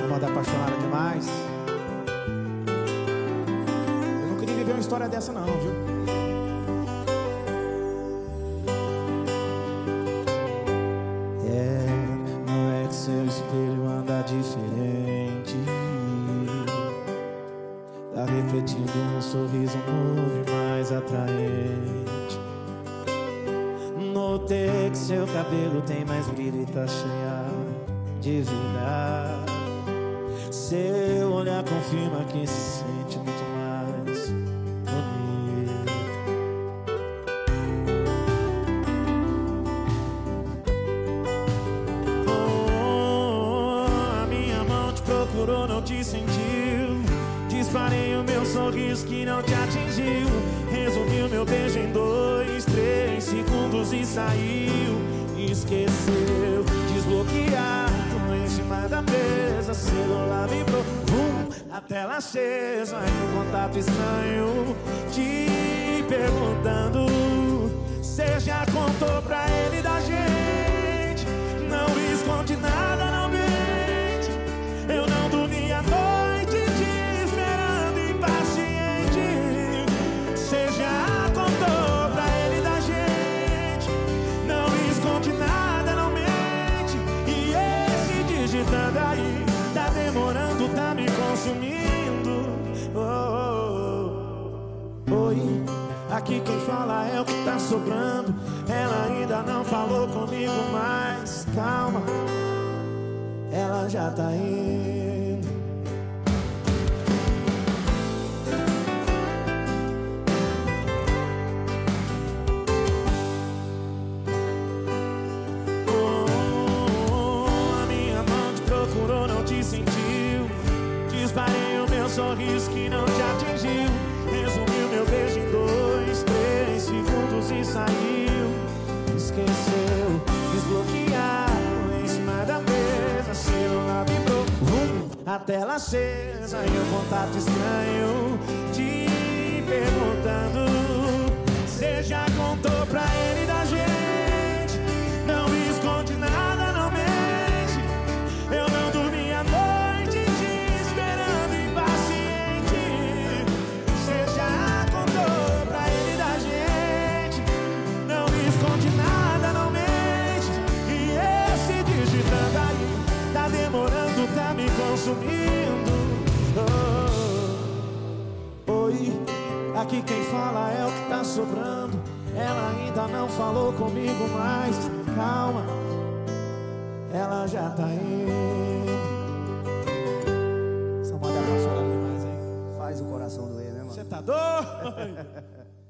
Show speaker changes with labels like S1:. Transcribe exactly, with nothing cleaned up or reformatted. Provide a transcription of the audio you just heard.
S1: moda apaixonada demais. Eu não queria viver uma história dessa não, viu? É, não é que seu espelho anda diferente. Tá refletindo um sorriso novo e mais atraente. Notei que seu cabelo tem mais brilho e tá cheia de vida. Seu olhar confirma que se sente muito mais bonito. Oh, a minha mão te procurou, não te sentiu. Disparei o meu sorriso que não te atingiu. Resumi o meu beijo em dois, três segundos e saiu. Esqueceu, desbloqueado em cima da mesa. Celular vibrou, vum, a tela acesa. E um contato estranho te perguntando: cê já contou pra ele da gente? Não esconde nada, não mente. Eu não dormi a noite te esperando impaciente. Cê já contou pra ele da gente? Não esconde nada, não mente. E esse digitando aí tá demorando, tá me consumindo. Oh, oh, oh. Oi, aqui quem fala é o que tá sobrando. Ela ainda não falou comigo, mas calma, ela já tá indo. Não te sentiu. Disparei o meu sorriso que não te atingiu. Resumiu meu beijo em dois, três segundos e saiu. Esqueceu, desbloqueado em cima da mesa. Celular vibrou, vum, a tela acesa. E um contato estranho te perguntando: cê já contou pra ele da gente? Não esconde nada, não mente. Eu não dormi a noite te esperando impaciente. Cê já contou pra ele da gente? Não esconde nada, não mente. E esse digitando aí tá demorando, tá me consumindo. Oh, oi, aqui quem fala é o que tá sobrando. Ela ainda não falou comigo, mas calma, ela já tá indo.
S2: Essa moda apaixonada demais, hein? Faz o coração doer, né, mano?
S1: Você tá doido?